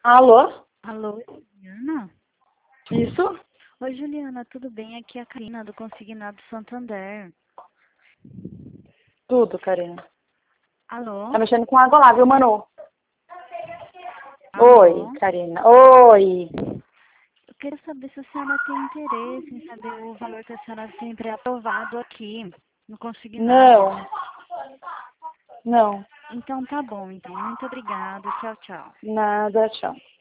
Alô? Alô, Juliana? Isso? Oi, Juliana, tudo bem? Aqui é a Karina do Consignado Santander. Tudo, Karina. Tá Alô? mexendo com água lá, viu, Manu? Oi, Alô? Karina. Oi. Eu queria saber se a senhora tem interesse em saber o valor que a senhora tem pré-aprovado aqui no Consignado. Não. Não. Então tá bom, então. Muito obrigada. Tchau, tchau. Nada, tchau.